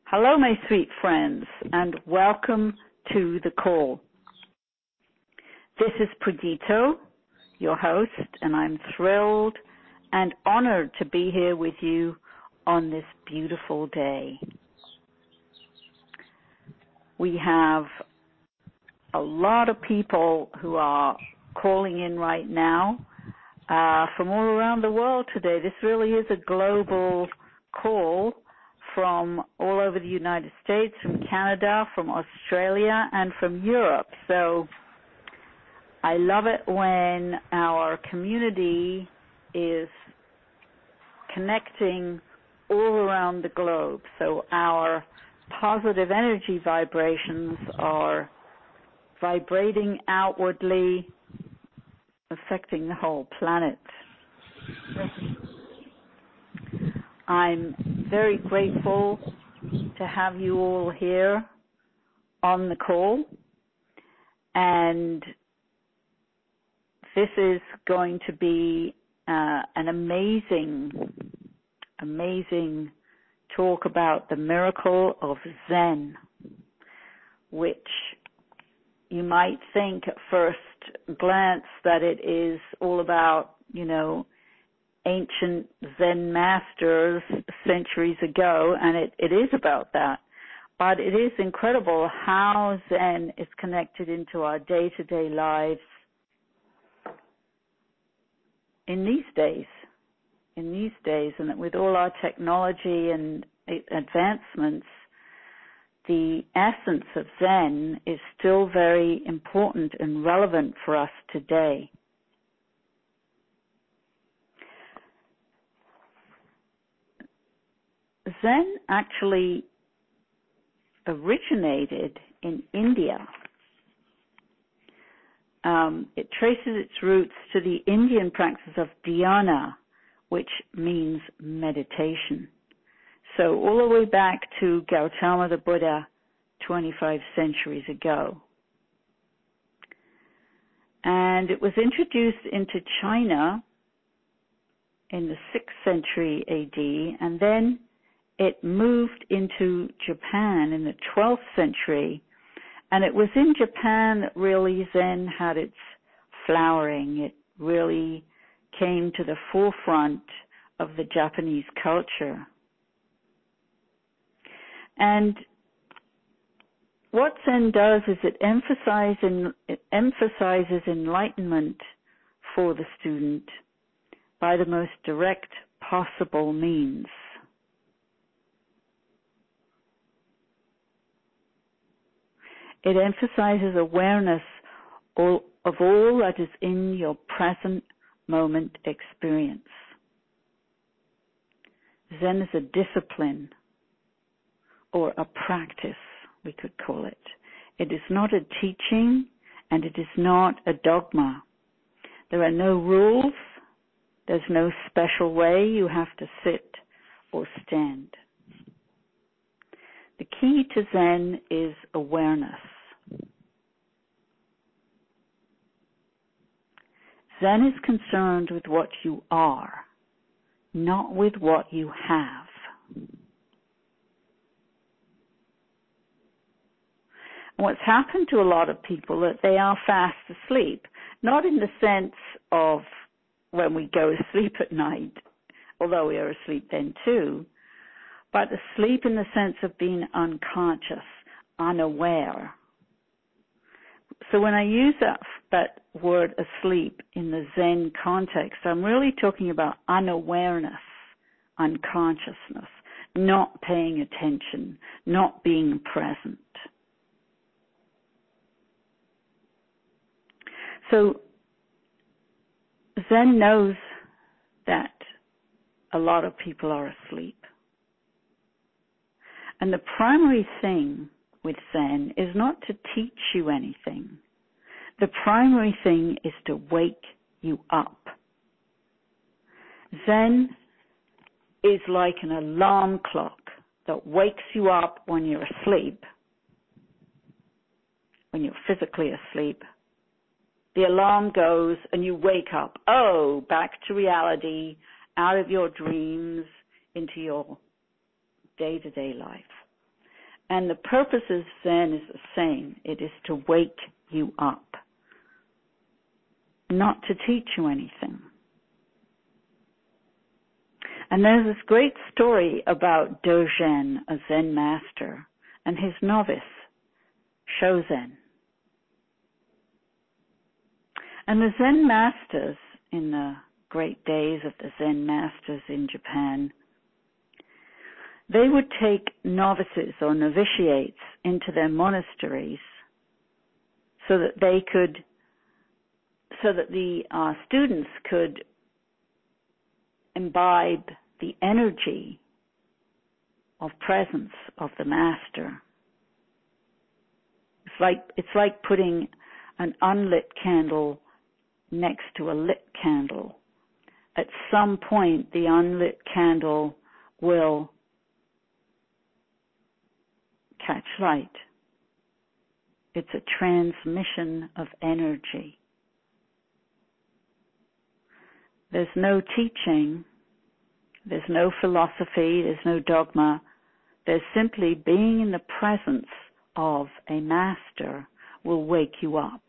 Hello, my sweet friends, and welcome to the call. This is Pradito, your host, and I'm thrilled and honored to be here with you on this beautiful day. We have a lot of people who are calling in right now from all around the world today. This really is a global call from all over the United States, from Canada, from Australia, and from Europe. So I love it when our community is connecting all around the globe. So our positive energy vibrations are vibrating outwardly, affecting the whole planet. I'm very grateful to have you all here on the call, and this is going to be an amazing talk about the miracle of Zen, which you might think at first glance that it is all about, ancient Zen masters centuries ago, and it is about that. But it is incredible how Zen is connected into our day-to-day lives in these days, and that with all our technology and advancements, the essence of Zen is still very important and relevant for us today. Zen actually originated in India. It traces its roots to the Indian practice of dhyana, which means meditation. So all the way back to Gautama the Buddha 25 centuries ago. And it was introduced into China in the 6th century AD, and then it moved into Japan in the 12th century, and it was in Japan that really Zen had its flowering. It really came to the forefront of the Japanese culture. And what Zen does is it emphasizes enlightenment for the student by the most direct possible means. It emphasizes awareness of all that is in your present moment experience. Zen is a discipline, or a practice, we could call it. It is not a teaching, and it is not a dogma. There are no rules. There's no special way you have to sit or stand. The key to Zen is awareness. Zen is concerned with what you are, not with what you have. And what's happened to a lot of people that they are fast asleep, not in the sense of when we go to sleep at night, although we are asleep then too, but asleep in the sense of being unconscious, unaware. So when I use that word asleep in the Zen context, I'm really talking about unawareness, unconsciousness, not paying attention, not being present. So Zen knows that a lot of people are asleep. And the primary thing with Zen is not to teach you anything. The primary thing is to wake you up. Zen is like an alarm clock that wakes you up when you're asleep, when you're physically asleep. The alarm goes and you wake up. Oh, back to reality, out of your dreams, into your day-to-day life. And the purpose of Zen is the same. It is to wake you up, not to teach you anything. And there's this great story about Dogen, a Zen master, and his novice, Shozen. And the Zen masters, in the great days of the Zen masters in Japan, they would take novices or novitiates into their monasteries so that the students could imbibe the energy of presence of the master. It's like putting an unlit candle next to a lit candle. At some point, the unlit candle will catch light. It's a transmission of energy. There's no teaching, there's no philosophy, there's no dogma. There's simply being in the presence of a master will wake you up.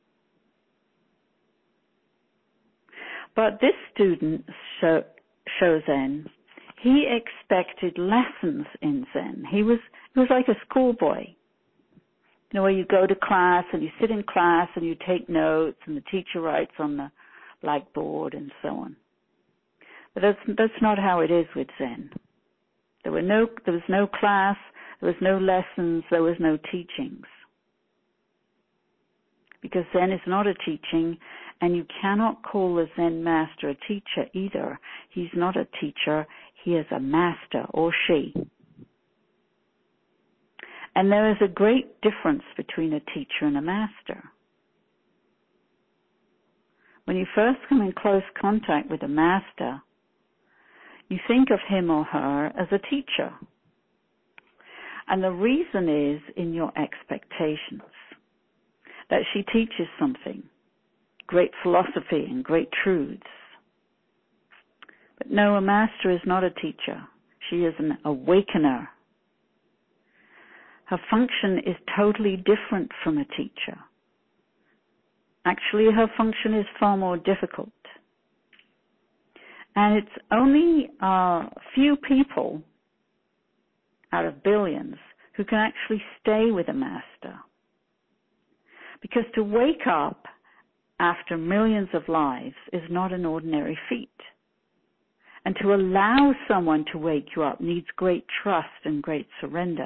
But this student, Shozen, he expected lessons in Zen. He was like a schoolboy. You know, where you go to class and you sit in class and you take notes and the teacher writes on the blackboard and so on. But that's not how it is with Zen. There was no class, there was no lessons, there was no teachings. Because Zen is not a teaching, and you cannot call a Zen master a teacher either. He's not a teacher, he is a master, or she. And there is a great difference between a teacher and a master. When you first come in close contact with a master, you think of him or her as a teacher. And the reason is in your expectations, that she teaches something, great philosophy and great truths. But no, a master is not a teacher. She is an awakener. Her function is totally different from a teacher. Actually, her function is far more difficult. And it's only a few people out of billions who can actually stay with a master. Because to wake up after millions of lives is not an ordinary feat. And to allow someone to wake you up needs great trust and great surrender.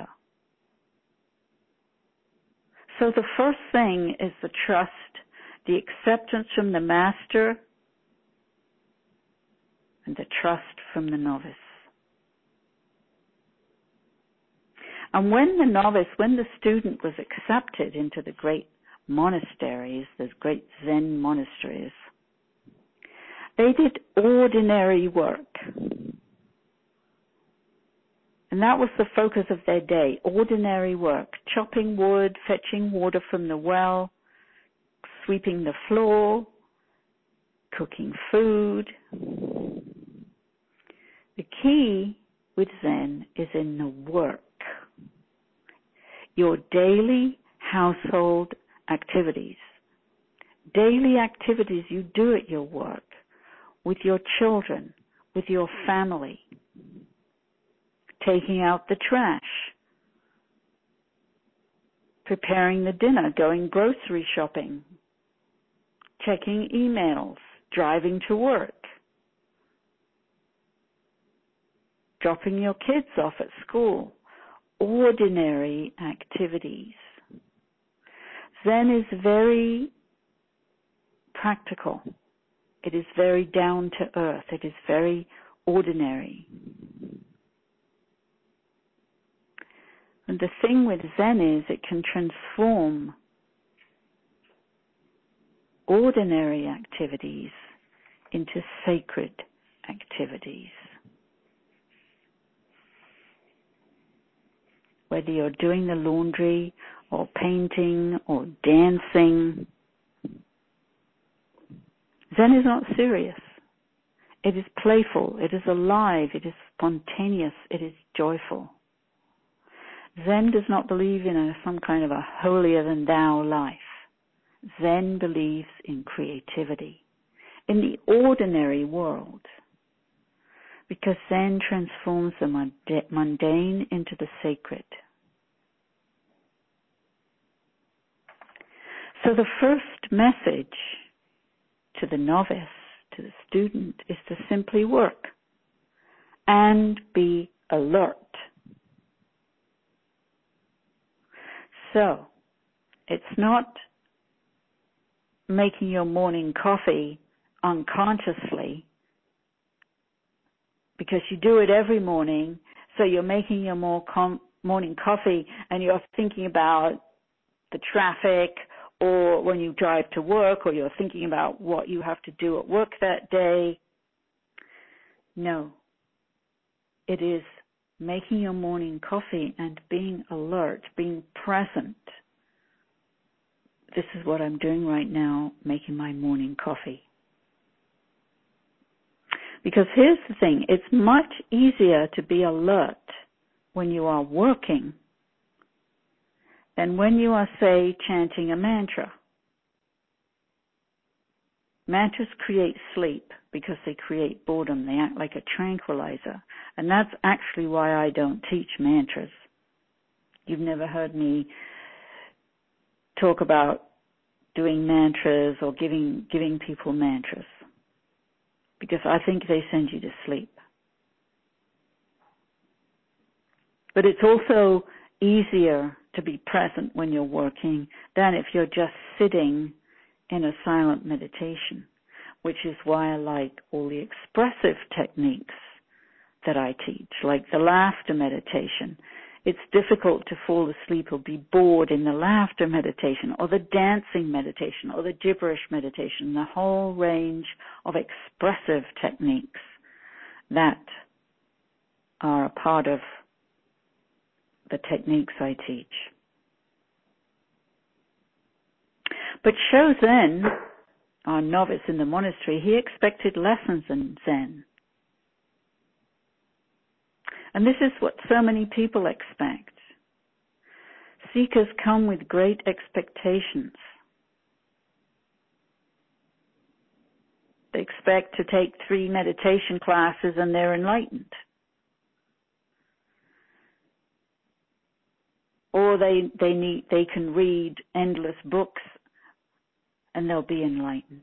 So the first thing is the trust, the acceptance from the master, and the trust from the novice. And when the student was accepted into the great monasteries, those great Zen monasteries, they did ordinary work. And that was the focus of their day, ordinary work, chopping wood, fetching water from the well, sweeping the floor, cooking food. The key with Zen is in the work. Your daily household activities. Daily activities you do at your work, with your children, with your family. Taking out the trash, preparing the dinner, going grocery shopping, checking emails, driving to work, dropping your kids off at school. Ordinary activities. Zen is very practical. It is very down to earth. It is very ordinary. And the thing with Zen is it can transform ordinary activities into sacred activities. Whether you're doing the laundry or painting or dancing, Zen is not serious. It is playful, it is alive, it is spontaneous, it is joyful. Zen does not believe in some kind of a holier-than-thou life. Zen believes in creativity, in the ordinary world, because Zen transforms the mundane into the sacred. So the first message to the novice, to the student, is to simply work and be alert. So, it's not making your morning coffee unconsciously, because you do it every morning, so you're making your morning coffee and you're thinking about the traffic, or when you drive to work, or you're thinking about what you have to do at work that day. No. It is making your morning coffee and being alert, being present. This is what I'm doing right now, making my morning coffee. Because here's the thing, it's much easier to be alert when you are working than when you are, say, chanting a mantra. Mantras create sleep because they create boredom. They act like a tranquilizer. And that's actually why I don't teach mantras. You've never heard me talk about doing mantras or giving people mantras, because I think they send you to sleep. But it's also easier to be present when you're working than if you're just sitting in a silent meditation, which is why I like all the expressive techniques that I teach, like the laughter meditation. It's difficult to fall asleep or be bored in the laughter meditation, or the dancing meditation, or the gibberish meditation, the whole range of expressive techniques that are a part of the techniques I teach. But Shozen, our novice in the monastery, he expected lessons in Zen. And this is what so many people expect. Seekers come with great expectations. They expect to take 3 meditation classes and they're enlightened. Or they can read endless books and they'll be enlightened.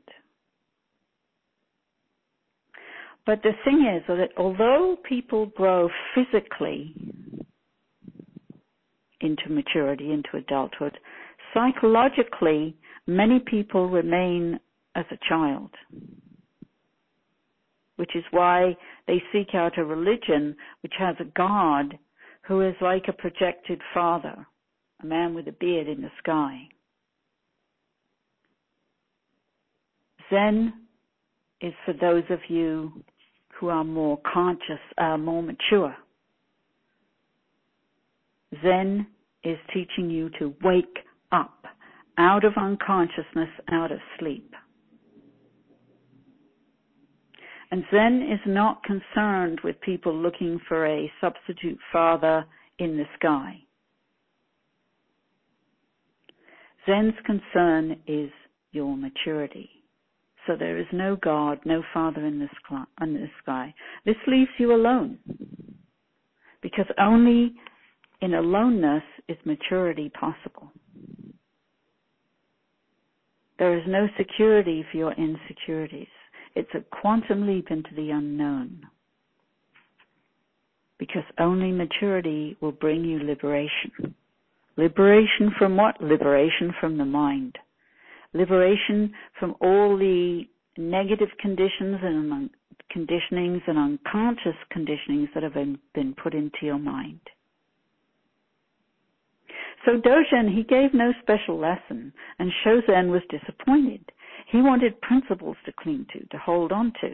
But the thing is that although people grow physically into maturity, into adulthood, psychologically, many people remain as a child, which is why they seek out a religion which has a God who is like a projected father, a man with a beard in the sky. Zen is for those of you who are more conscious, more mature. Zen is teaching you to wake up out of unconsciousness, out of sleep. And Zen is not concerned with people looking for a substitute father in the sky. Zen's concern is your maturity. So there is no God, no Father in the sky. This leaves you alone, because only in aloneness is maturity possible. There is no security for your insecurities. It's a quantum leap into the unknown, because only maturity will bring you liberation. Liberation from what? Liberation from the mind. Liberation from all the negative conditions and conditionings and unconscious conditionings that have been put into your mind. So Dogen, he gave no special lesson, and Shozen was disappointed. He wanted principles to cling to hold on to.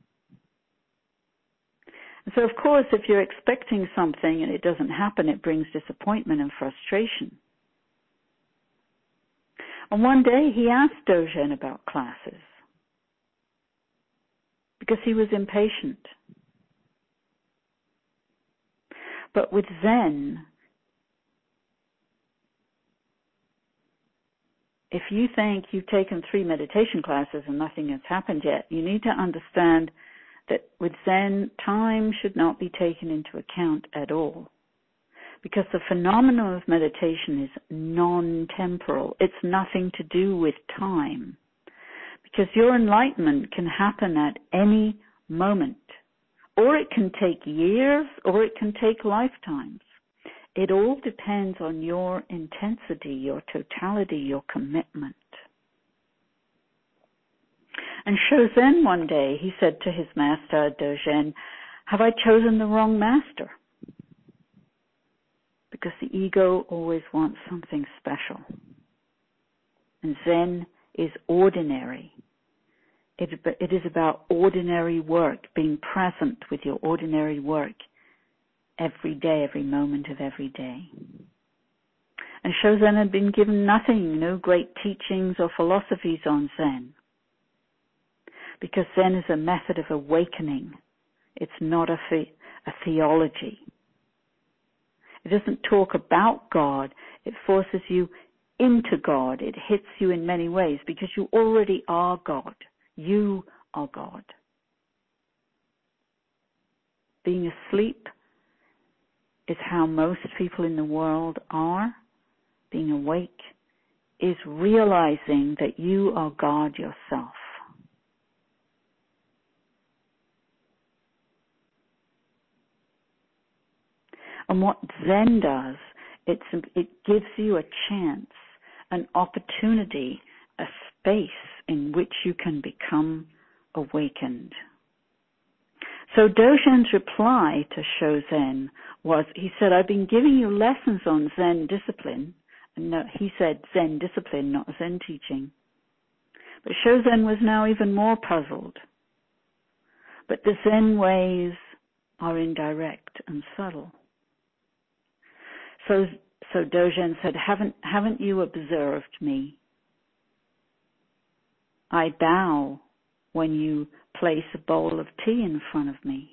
And so, of course, if you're expecting something and it doesn't happen, it brings disappointment and frustration. And one day he asked Dogen about classes because he was impatient. But with Zen, if you think you've taken 3 meditation classes and nothing has happened yet, you need to understand that with Zen, time should not be taken into account at all. Because the phenomenon of meditation is non-temporal. It's nothing to do with time. Because your enlightenment can happen at any moment. Or it can take years, or it can take lifetimes. It all depends on your intensity, your totality, your commitment. And Shozen one day, he said to his master, Dogen, have I chosen the wrong master? Because the ego always wants something special. And Zen is ordinary. It is about ordinary work, being present with your ordinary work every day, every moment of every day. And Shozen had been given nothing, no great teachings or philosophies on Zen. Because Zen is a method of awakening. It's not a theology. It doesn't talk about God. It forces you into God. It hits you in many ways because you already are God. You are God. Being asleep is how most people in the world are. Being awake is realizing that you are God yourself. And what Zen does, it gives you a chance, an opportunity, a space in which you can become awakened. So Dogen's reply to Shozen was, he said, I've been giving you lessons on Zen discipline. No, he said Zen discipline, not Zen teaching. But Shozen was now even more puzzled. But the Zen ways are indirect and subtle. So Dogen said, haven't you observed me? I bow when you place a bowl of tea in front of me.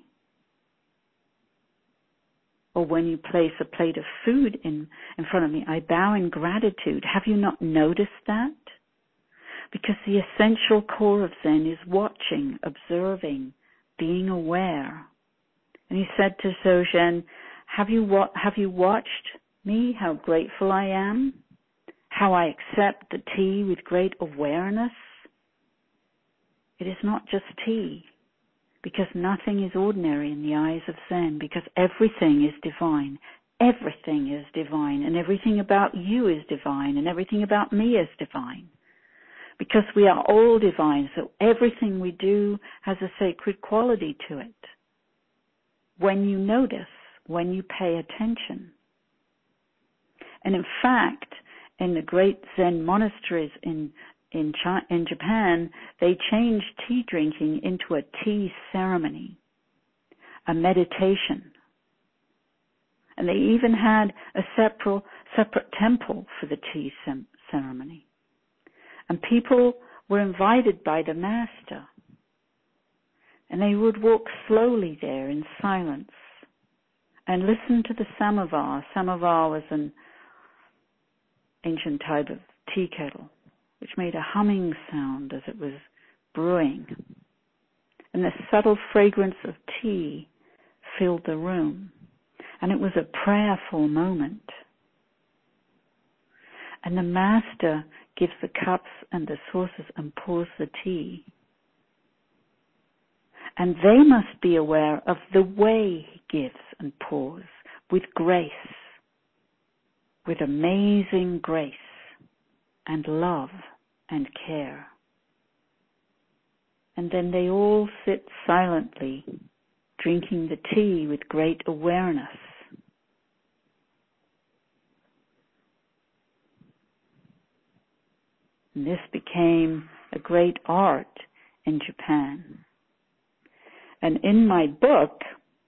Or when you place a plate of food in front of me, I bow in gratitude. Have you not noticed that? Because the essential core of Zen is watching, observing, being aware. And he said to Dogen, have you watched me, how grateful I am? How I accept the tea with great awareness? It is not just tea, because nothing is ordinary in the eyes of Zen, because everything is divine. Everything is divine, and everything about you is divine, and everything about me is divine. Because we are all divine, so everything we do has a sacred quality to it. When you notice, when you pay attention. And in fact, in the great Zen monasteries in Japan, they changed tea drinking into a tea ceremony, a meditation. And they even had a separate temple for the tea ceremony. And people were invited by the master. And they would walk slowly there in silence and listen to the samovar. Samovar was an ancient type of tea kettle, which made a humming sound as it was brewing. And the subtle fragrance of tea filled the room. And it was a prayerful moment. And the master gives the cups and the saucers and pours the tea. And they must be aware of the way he gives and pours, with grace, with amazing grace and love and care. And then they all sit silently, drinking the tea with great awareness. And this became a great art in Japan. And in my book,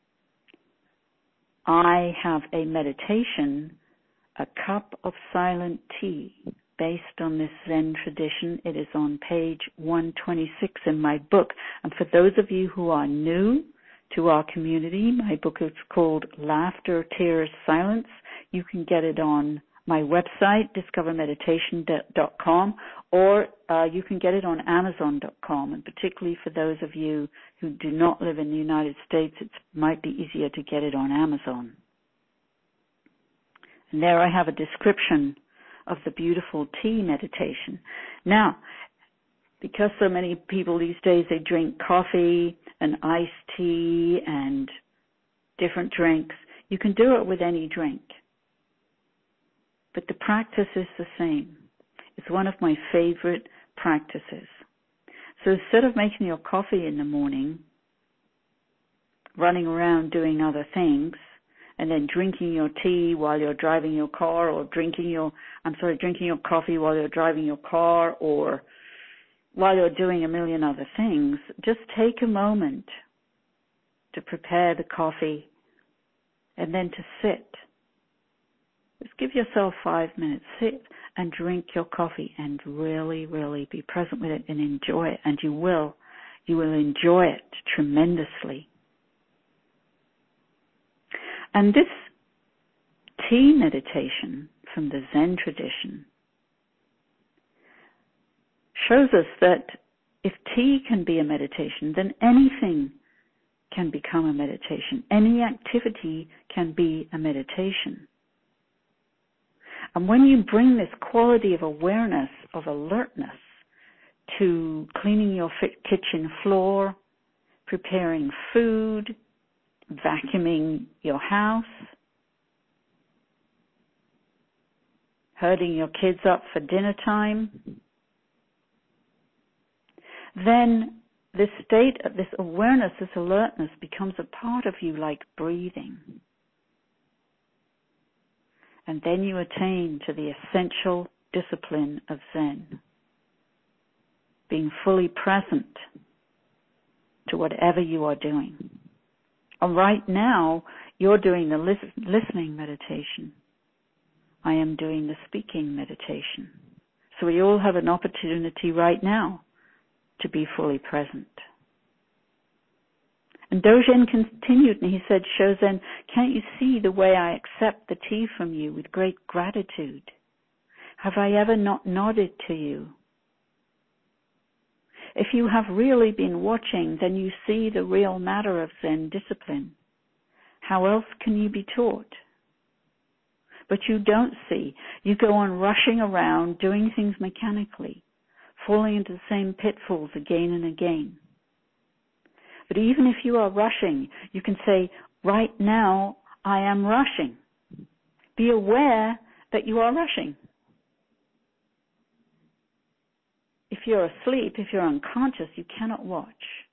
I have a meditation, A Cup of Silent Tea, based on this Zen tradition. It is on page 126 in my book. And for those of you who are new to our community, my book is called Laughter, Tears, Silence. You can get it on my website, discovermeditation.com, or you can get it on Amazon.com. And particularly for those of you who do not live in the United States, it might be easier to get it on Amazon. And there I have a description of the beautiful tea meditation. Now, because so many people these days, they drink coffee and iced tea and different drinks, you can do it with any drink. But the practice is the same. It's one of my favorite practices. So instead of making your coffee in the morning, running around doing other things, and then drinking your tea while you're driving your car, or drinking your coffee while you're driving your car, or while you're doing a million other things, just take a moment to prepare the coffee and then to sit. Just give yourself 5 minutes. Sit and drink your coffee and really, really be present with it and enjoy it. And you will enjoy it tremendously. And this tea meditation from the Zen tradition shows us that if tea can be a meditation, then anything can become a meditation. Any activity can be a meditation. And when you bring this quality of awareness, of alertness, to cleaning your kitchen floor, preparing food, vacuuming your house, herding your kids up for dinner time, then this state, this awareness, this alertness becomes a part of you like breathing. And then you attain to the essential discipline of Zen, being fully present to whatever you are doing. And right now, you're doing the listening meditation. I am doing the speaking meditation. So we all have an opportunity right now to be fully present. And Dogen continued and he said, Shozen, can't you see the way I accept the tea from you with great gratitude? Have I ever not nodded to you? If you have really been watching, then you see the real matter of Zen discipline. How else can you be taught? But you don't see. You go on rushing around, doing things mechanically, falling into the same pitfalls again and again. But even if you are rushing, you can say, right now, I am rushing. Be aware that you are rushing. If you're asleep, if you're unconscious, you cannot watch.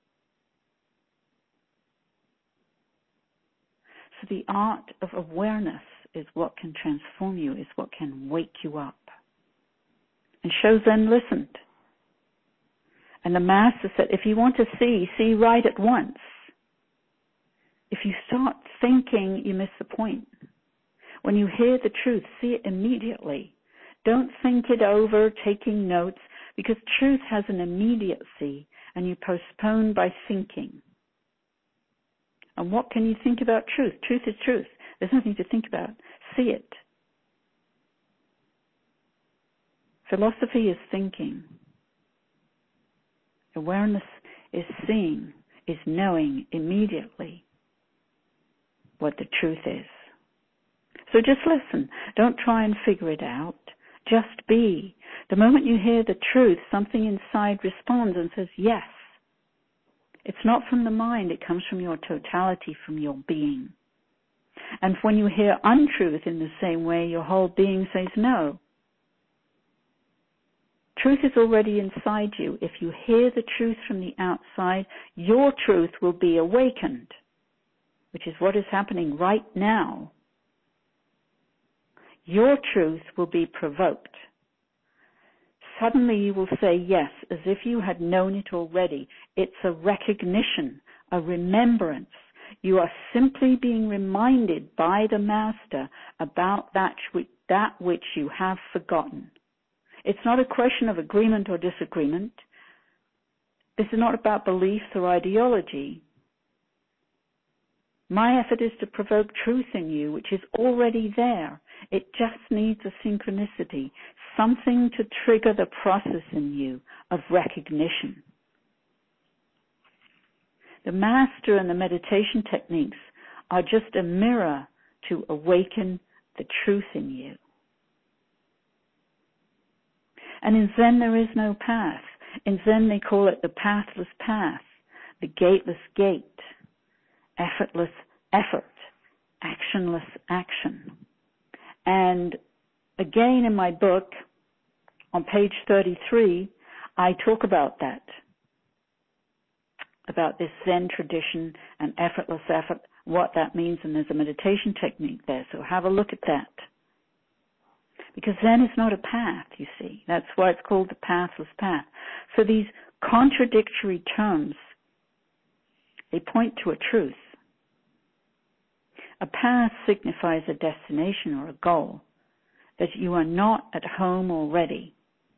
So the art of awareness is what can transform you, is what can wake you up. And Shozen listened. And the master said, if you want to see right at once. If you start thinking, you miss the point. When you hear the truth, see it immediately. Don't think it over, taking notes, because truth has an immediacy, and you postpone by thinking. And what can you think about truth? Truth is truth. There's nothing to think about. See it. Philosophy is thinking. Awareness is seeing, is knowing immediately what the truth is. So just listen. Don't try and figure it out. Just be. The moment you hear the truth, something inside responds and says, yes. It's not from the mind. It comes from your totality, from your being. And when you hear untruth in the same way, your whole being says no. Truth is already inside you. If you hear the truth from the outside, your truth will be awakened, which is what is happening right now. Your truth will be provoked. Suddenly you will say yes, as if you had known it already. It's a recognition, a remembrance. You are simply being reminded by the Master about that which you have forgotten. It's not a question of agreement or disagreement. This is not about beliefs or ideology. My effort is to provoke truth in you, which is already there. It just needs a synchronicity, something to trigger the process in you of recognition. The master and the meditation techniques are just a mirror to awaken the truth in you. And in Zen there is no path. In Zen they call it the pathless path, the gateless gate, effortless effort, actionless action. And again in my book, on page 33, I talk about that, about this Zen tradition and effortless effort, what that means, and there's a meditation technique there, so have a look at that. Because Zen is not a path, you see. That's why it's called the pathless path. So these contradictory terms, they point to a truth. A path signifies a destination or a goal, that you are not at home already.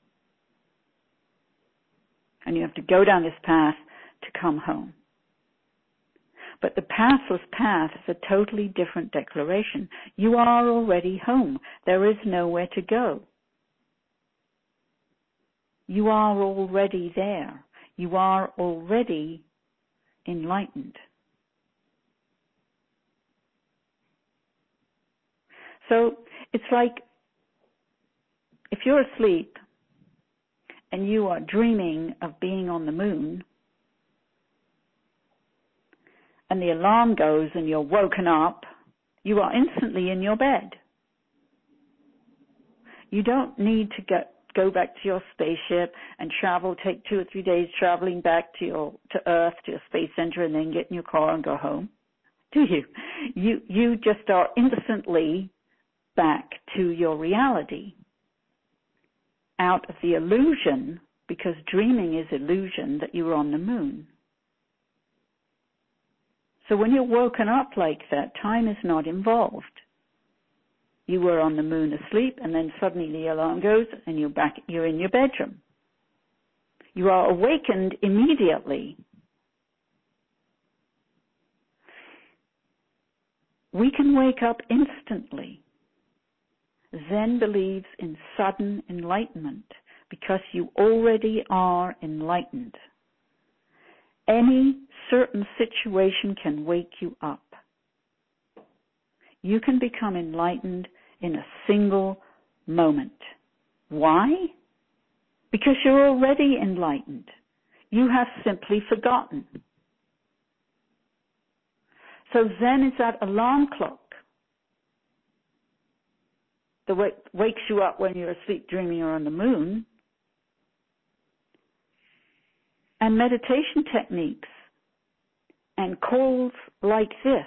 And you have to go down this path to come home. But the pathless path is a totally different declaration. You are already home. There is nowhere to go. You are already there. You are already enlightened. So it's like if you're asleep and you are dreaming of being on the moon, and the alarm goes and you're woken up, you are instantly in your bed. You don't need to go back to your spaceship and travel, take 2 or 3 days traveling back to Earth, to your space center, and then get in your car and go home, do you? You just are instantly back to your reality, out of the illusion, because dreaming is illusion, that you were on the moon. So when you're woken up like that, time is not involved. You were on the moon asleep, and then suddenly the alarm goes, and you're in your bedroom. You are awakened immediately. We can wake up instantly. Zen believes in sudden enlightenment because you already are enlightened. Any certain situation can wake you up. You can become enlightened in a single moment. Why? Because you're already enlightened. You have simply forgotten. So Zen is that alarm clock that wakes you up when you're asleep, dreaming you're on the moon. And meditation techniques and calls like this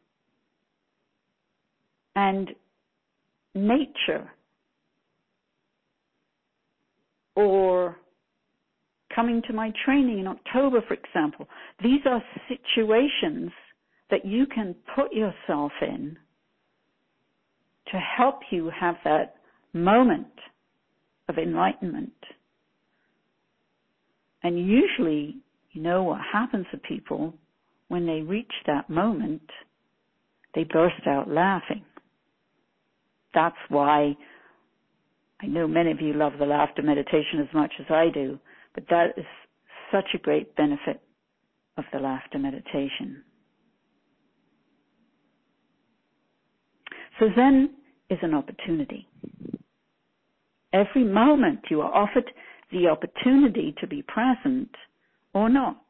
and nature or coming to my training in October, for example, these are situations that you can put yourself in to help you have that moment of enlightenment. And usually, you know what happens to people when they reach that moment, they burst out laughing. That's why I know many of you love the laughter meditation as much as I do, but that is such a great benefit of the laughter meditation. So Zen is an opportunity. Every moment you are offered the opportunity to be present or not.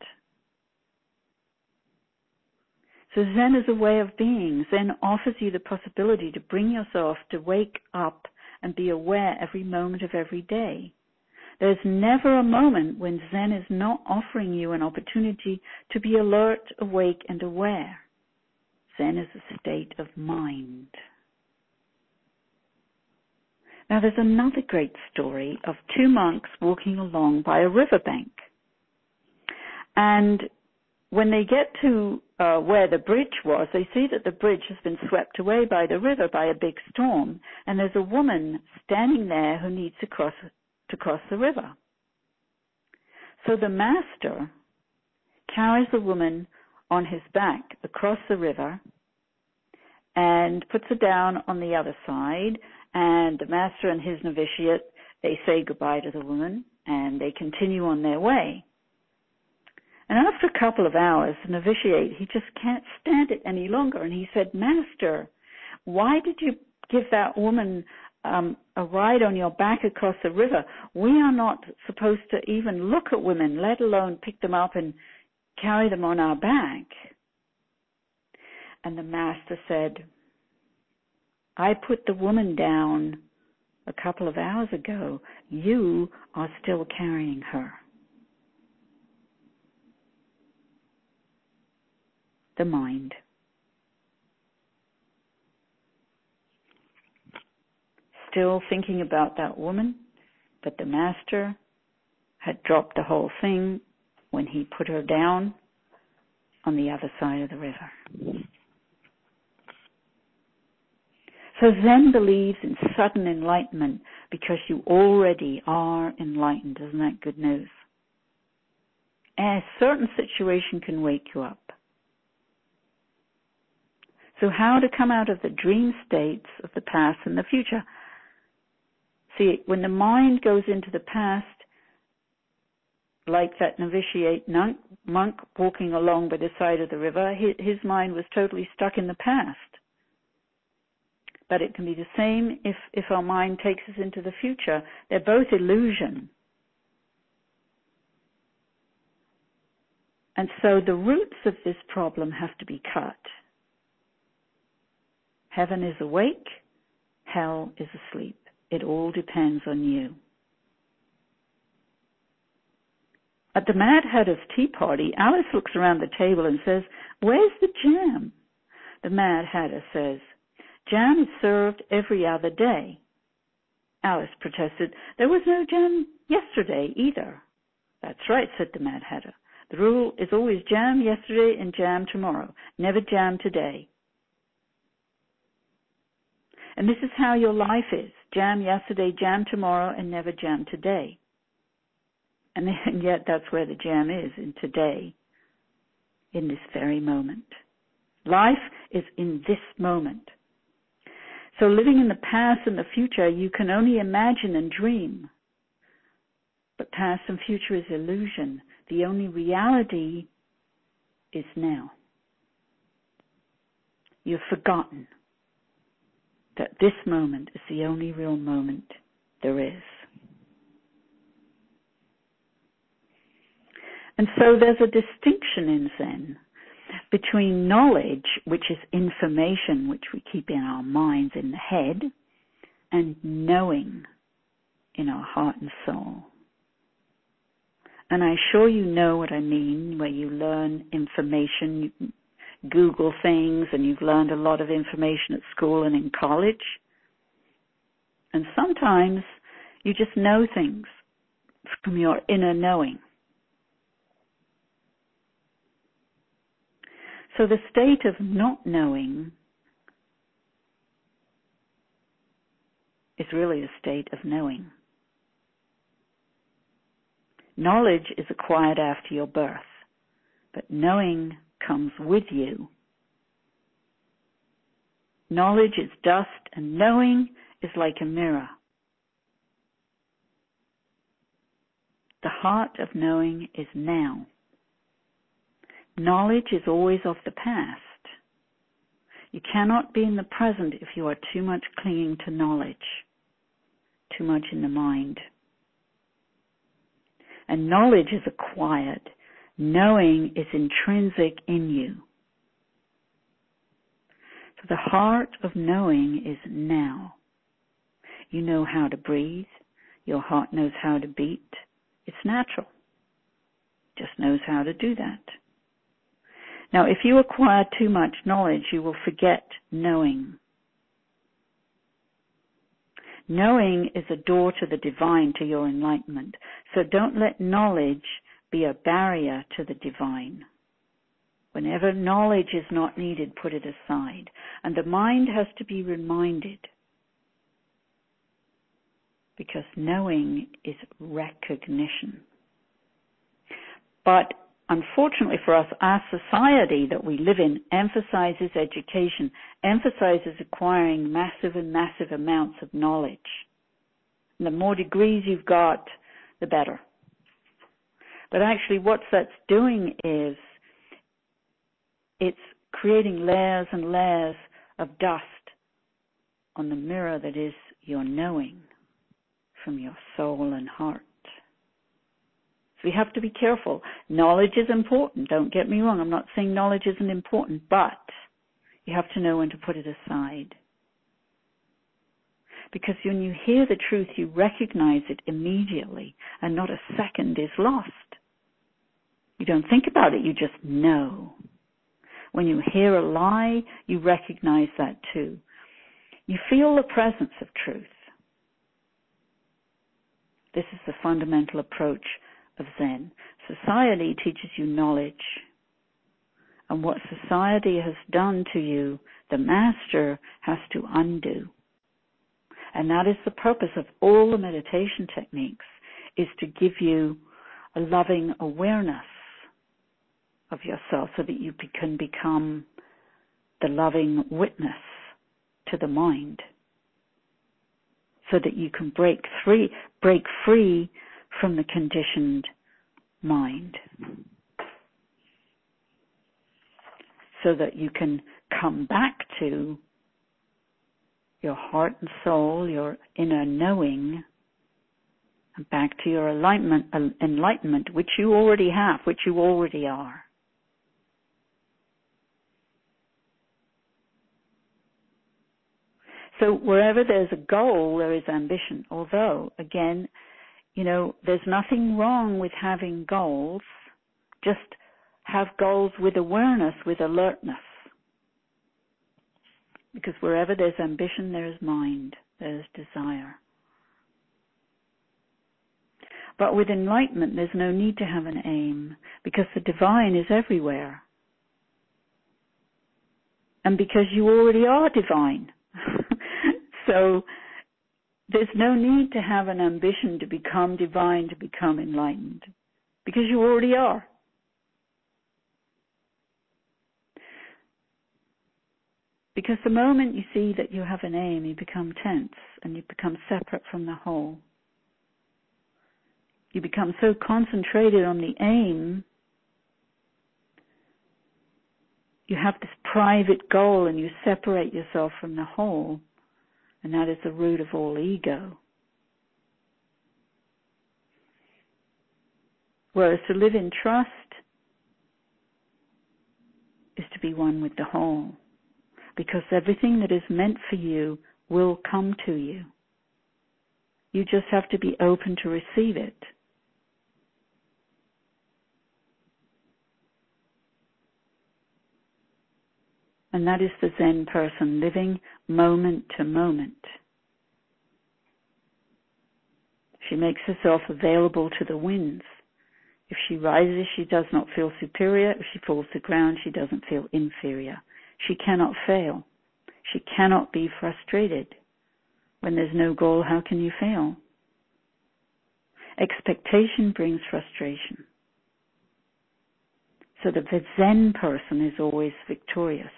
So Zen is a way of being. Zen offers you the possibility to bring yourself to wake up and be aware every moment of every day. There's never a moment when Zen is not offering you an opportunity to be alert, awake, and aware. Zen is a state of mind. Now there's another great story of 2 monks walking along by a riverbank. And when they get to where the bridge was, they see that the bridge has been swept away by the river by a big storm, and there's a woman standing there who needs to cross the river. So the master carries the woman on his back across the river, and puts her down on the other side, and the master and his novitiate, they say goodbye to the woman, and they continue on their way. And after a couple of hours, the novitiate, he just can't stand it any longer, and he said, Master, why did you give that woman a ride on your back across the river? We are not supposed to even look at women, let alone pick them up and carry them on our back. And the master said, I put the woman down a couple of hours ago. You are still carrying her. The mind. Still thinking about that woman, but the master had dropped the whole thing when he put her down on the other side of the river. So Zen believes in sudden enlightenment because you already are enlightened. Isn't that good news? And a certain situation can wake you up. So how to come out of the dream states of the past and the future? See, when the mind goes into the past, like that novitiate monk walking along by the side of the river, his mind was totally stuck in the past. But it can be the same if our mind takes us into the future. They're both illusion. And so the roots of this problem have to be cut. Heaven is awake, hell is asleep. It all depends on you. At the Mad Hatter's tea party, Alice looks around the table and says, Where's the jam? The Mad Hatter says, Jam is served every other day. Alice protested, There was no jam yesterday either. That's right, said the Mad Hatter. The rule is always jam yesterday and jam tomorrow, never jam today. And this is how your life is. Jam yesterday, jam tomorrow, and never jam today. And yet that's where the jam is, in today, in this very moment. Life is in this moment. So living in the past and the future, you can only imagine and dream. But past and future is illusion. The only reality is now. You've forgotten that this moment is the only real moment there is. And so there's a distinction in Zen between knowledge, which is information which we keep in our minds, in the head, and knowing in our heart and soul. And I'm sure you know what I mean, where you learn information, you Google things, and you've learned a lot of information at school and in college. And sometimes you just know things from your inner knowing. So the state of not knowing is really a state of knowing. Knowledge is acquired after your birth, but knowing comes with you. Knowledge is dust, and knowing is like a mirror. The heart of knowing is now. Knowledge is always of the past. You cannot be in the present if you are too much clinging to knowledge, too much in the mind. And knowledge is acquired. Knowing is intrinsic in you. So the heart of knowing is now. You know how to breathe. Your heart knows how to beat. It's natural. Just knows how to do that. Now, if you acquire too much knowledge, you will forget knowing. Knowing is a door to the divine, to your enlightenment. So don't let knowledge be a barrier to the divine. Whenever knowledge is not needed, put it aside. And the mind has to be reminded. Because knowing is recognition. But unfortunately for us, our society that we live in emphasizes education, emphasizes acquiring massive and massive amounts of knowledge. And the more degrees you've got, the better. But actually what that's doing is it's creating layers and layers of dust on the mirror that is your knowing from your soul and heart. So we have to be careful. Knowledge is important. Don't get me wrong. I'm not saying knowledge isn't important, but you have to know when to put it aside. Because when you hear the truth, you recognize it immediately, and not a second is lost. You don't think about it, you just know. When you hear a lie, you recognize that too. You feel the presence of truth. This is the fundamental approach of Zen. Society teaches you knowledge. And what society has done to you, the master has to undo. And that is the purpose of all the meditation techniques, is to give you a loving awareness of yourself so that you can become the loving witness to the mind, so that you can break free from the conditioned mind, so that you can come back to your heart and soul, your inner knowing, and back to your enlightenment, which you already have, which you already are. So wherever there's a goal, there is ambition. Although, again, there's nothing wrong with having goals. Just have goals with awareness, with alertness. Because wherever there's ambition, there is mind, there is desire. But with enlightenment, there's no need to have an aim, because the divine is everywhere. And because you already are divine. So there's no need to have an ambition to become divine, to become enlightened, because you already are. Because the moment you see that you have an aim, you become tense and you become separate from the whole. You become so concentrated on the aim, you have this private goal and you separate yourself from the whole, and that is the root of all ego. Whereas to live in trust is to be one with the whole, because everything that is meant for you will come to you. You just have to be open to receive it. And that is the Zen person, living moment to moment. She makes herself available to the winds. If she rises, she does not feel superior. If she falls to the ground, she doesn't feel inferior. She cannot fail. She cannot be frustrated. When there's no goal, how can you fail? Expectation brings frustration. So the Zen person is always victorious.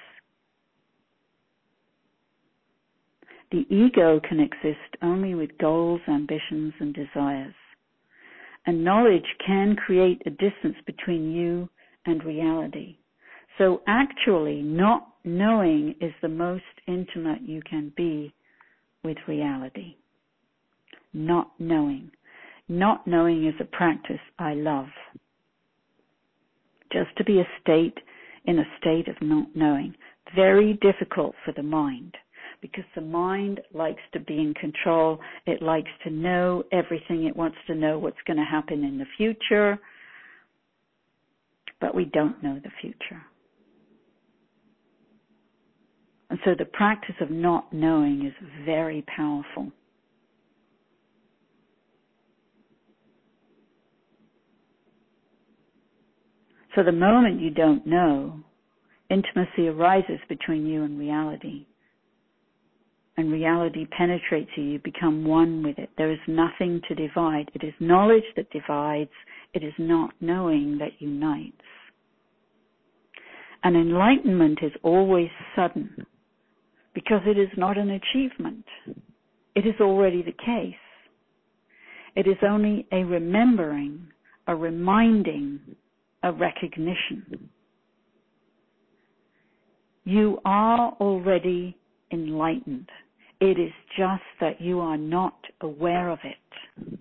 The ego can exist only with goals, ambitions, and desires. And knowledge can create a distance between you and reality. So actually, not knowing is the most intimate you can be with reality. Not knowing. Not knowing is a practice I love. Just to be in a state of not knowing. Very difficult for the mind. Because the mind likes to be in control. It likes to know everything. It wants to know what's going to happen in the future. But we don't know the future. And so the practice of not knowing is very powerful. So the moment you don't know, intimacy arises between you and reality. and reality penetrates you, you become one with it. There is nothing to divide. It is knowledge that divides. It is not knowing that unites. And enlightenment is always sudden because it is not an achievement. It is already the case. It is only a remembering, a reminding, a recognition. You are already enlightened. It is just that you are not aware of it.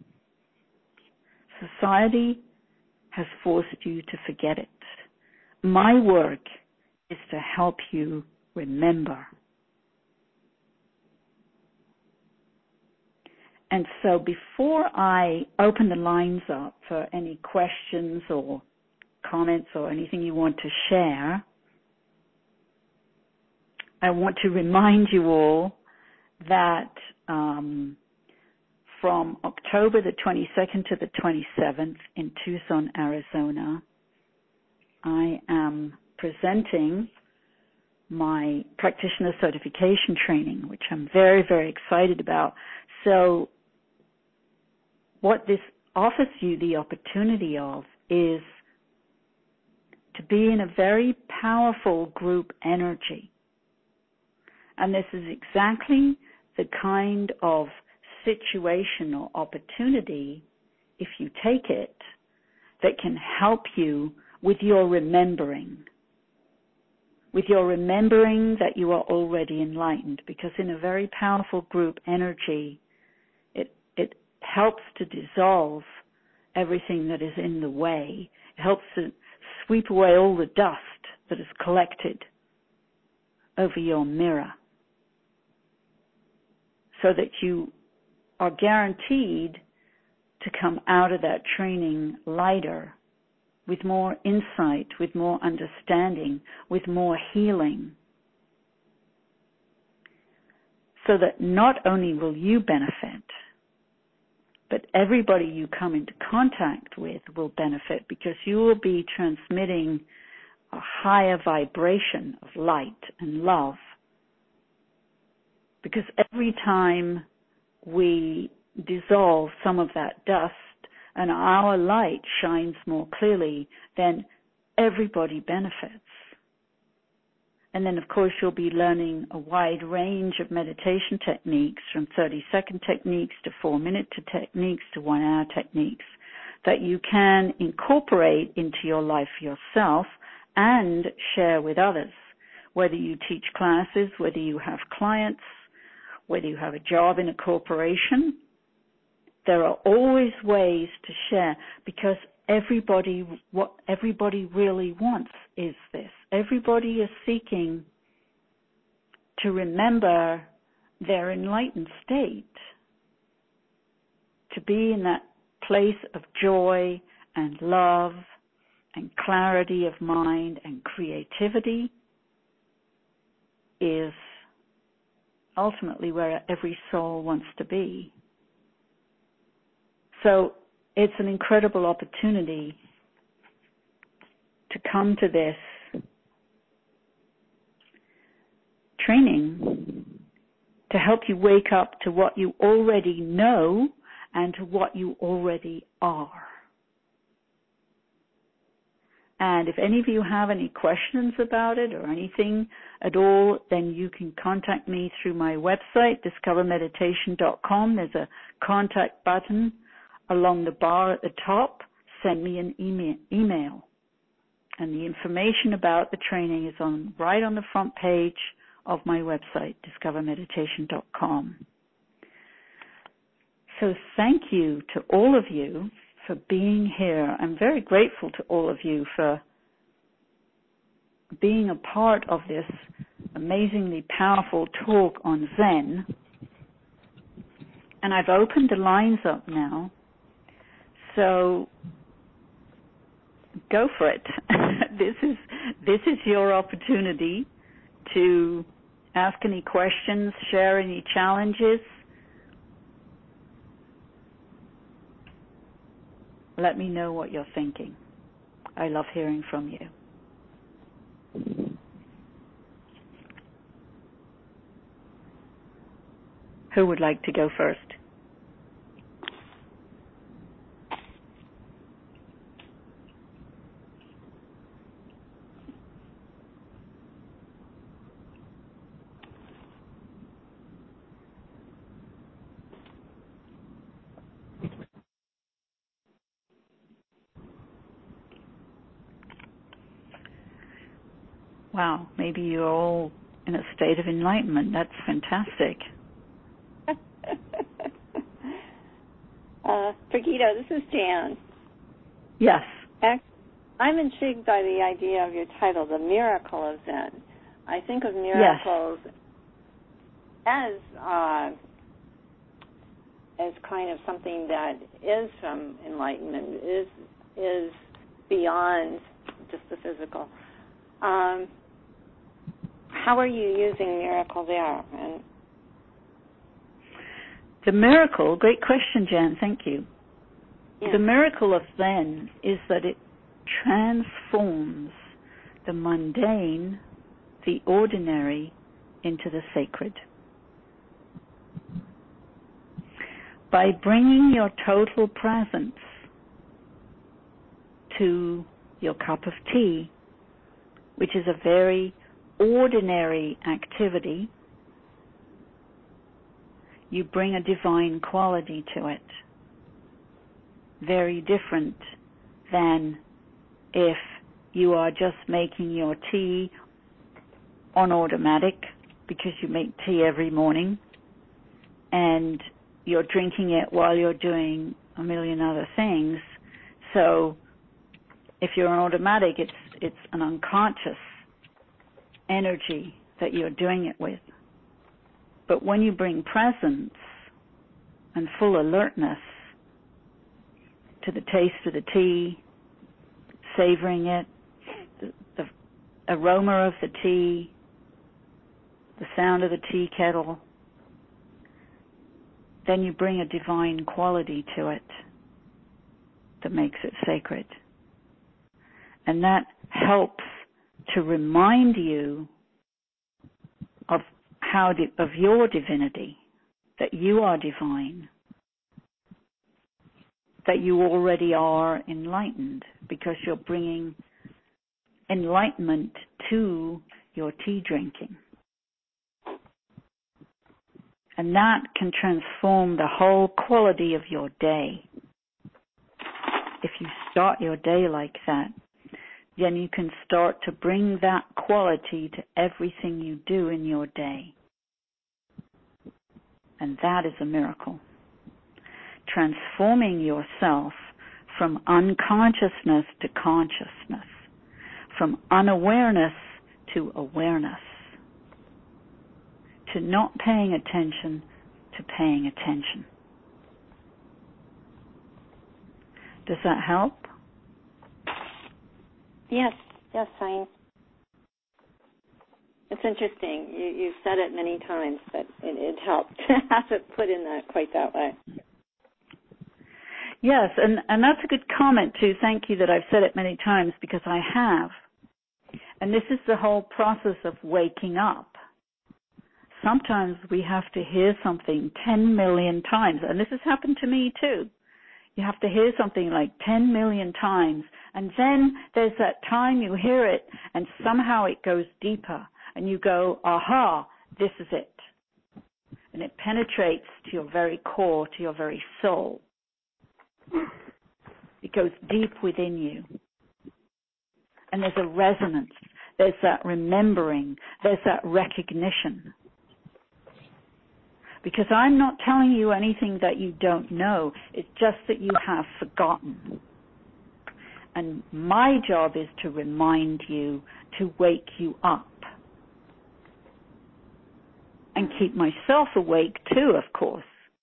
Society has forced you to forget it. My work is to help you remember. And so before I open the lines up for any questions or comments or anything you want to share, I want to remind you all that from October the 22nd to the 27th in Tucson, Arizona, I am presenting my practitioner certification training, which I'm very, very excited about. So what this offers you the opportunity of is to be in a very powerful group energy. And this is exactly the kind of situation or opportunity, if you take it, that can help you with your remembering. With your remembering that you are already enlightened. Because in a very powerful group energy, it helps to dissolve everything that is in the way. It helps to sweep away all the dust that is collected over your mirror, so that you are guaranteed to come out of that training lighter, with more insight, with more understanding, with more healing, so that not only will you benefit, but everybody you come into contact with will benefit, because you will be transmitting a higher vibration of light and love. Because every time we dissolve some of that dust and our light shines more clearly, then everybody benefits. And then, of course, you'll be learning a wide range of meditation techniques, from 30-second techniques to 4-minute techniques to 1-hour techniques, that you can incorporate into your life yourself and share with others. Whether you teach classes, whether you have clients, whether you have a job in a corporation, there are always ways to share, because what everybody really wants is this. Everybody is seeking to remember their enlightened state, to be in that place of joy and love and clarity of mind and creativity is ultimately where every soul wants to be. So it's an incredible opportunity to come to this training to help you wake up to what you already know and to what you already are. And if any of you have any questions about it or anything at all, then you can contact me through my website, discovermeditation.com. There's a contact button along the bar at the top. Send me an email. And the information about the training is right on the front page of my website, discovermeditation.com. So thank you to all of you for being here. I'm very grateful to all of you for being a part of this amazingly powerful talk on Zen. And I've opened the lines up now, so go for it. This is your opportunity to ask any questions, share any challenges. Let me know what you're thinking. I love hearing from you. Who would like to go first? Wow, maybe you're all in a state of enlightenment. That's fantastic. Brigitte, this is Jan. Yes. I'm intrigued by the idea of your title, The Miracle of Zen. I think of miracles as kind of something that is from enlightenment, is beyond just the physical. How are you using miracle there? And the miracle, great question, Jan, thank you. Yeah. The miracle of Zen is that it transforms the mundane, the ordinary, into the sacred. By bringing your total presence to your cup of tea, which is a very ordinary activity, you bring a divine quality to it. Very different than if you are just making your tea on automatic because you make tea every morning and you're drinking it while you're doing a million other things. So if you're on automatic, it's an unconscious energy that you're doing it with. But when you bring presence and full alertness to the taste of the tea, savoring it, the aroma of the tea, the sound of the tea kettle, then you bring a divine quality to it that makes it sacred. And that helps to remind you of of your divinity, that you are divine, that you already are enlightened, because you're bringing enlightenment to your tea drinking. And that can transform the whole quality of your day. If you start your day like that, then you can start to bring that quality to everything you do in your day. And that is a miracle. Transforming yourself from unconsciousness to consciousness, from unawareness to awareness, to not paying attention to paying attention. Does that help? Yes, fine. It's interesting. You've said it many times, but it helped to have it put in quite that way. Yes, and that's a good comment too. Thank you that I've said it many times, because I have. And this is the whole process of waking up. Sometimes we have to hear something 10 million times, and this has happened to me too. You have to hear something like 10 million times, and then there's that time you hear it, and somehow it goes deeper, and you go, aha, this is it. And it penetrates to your very core, to your very soul. It goes deep within you. And there's a resonance. There's that remembering. There's that recognition. Because I'm not telling you anything that you don't know. It's just that you have forgotten. And my job is to remind you, to wake you up. And keep myself awake too, of course.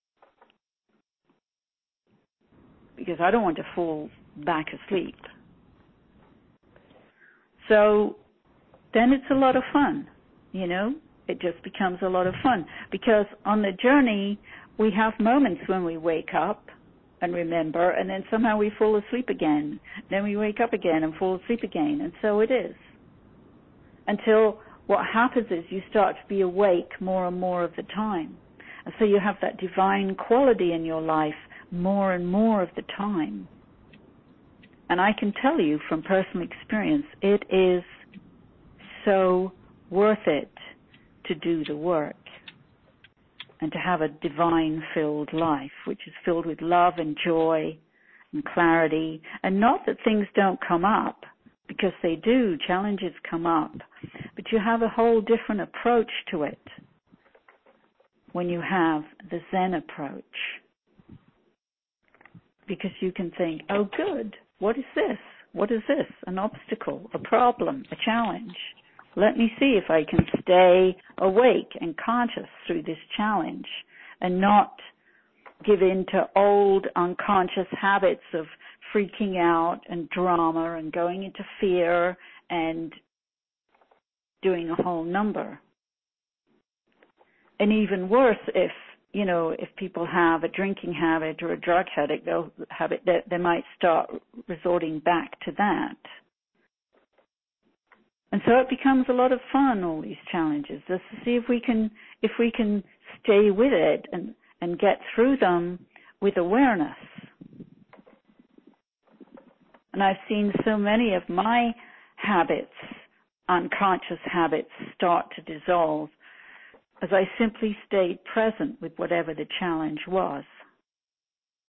Because I don't want to fall back asleep. So then it's a lot of fun, you know? It just becomes a lot of fun. Because on the journey, we have moments when we wake up and remember, and then somehow we fall asleep again. Then we wake up again and fall asleep again. And so it is. Until what happens is you start to be awake more and more of the time. And so you have that divine quality in your life more and more of the time. And I can tell you from personal experience, it is so worth it to do the work and to have a divine-filled life, which is filled with love and joy and clarity. And not that things don't come up, because they do, challenges come up, but you have a whole different approach to it when you have the Zen approach. Because you can think, oh good, what is this? What is this? An obstacle, a problem, a challenge. Let me see if I can stay awake and conscious through this challenge and not give in to old unconscious habits of freaking out and drama and going into fear and doing a whole number. And even worse, if people have a drinking habit or a drug habit, they might start resorting back to that. And so it becomes a lot of fun, all these challenges, just to see if we can stay with it and get through them with awareness. And I've seen so many of my habits, unconscious habits, start to dissolve as I simply stayed present with whatever the challenge was.